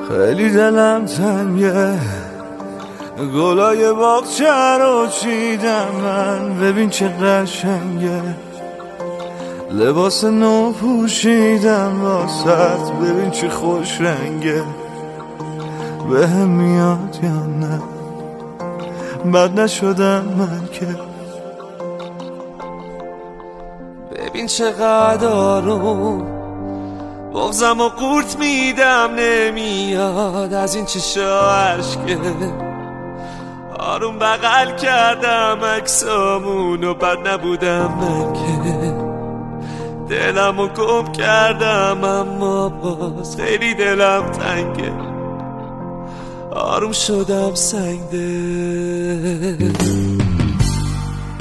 خیلی دلم تنگه، گلای باغچه رو چیدم من، ببین چه قشنگه. لباس نو پوشیدم واسط، ببین چه خوش رنگه. بهم میاد یا نه، بد نشدم من که. ببین چقدر آروم بغزم و قورت میدم نمیاد از این چشا اشکه. آروم بغل کردم عکسامون و بد نبودم من که. دلمو گم کردم اما باز خیلی دلم تنگه. آروم شدم سنگ دل.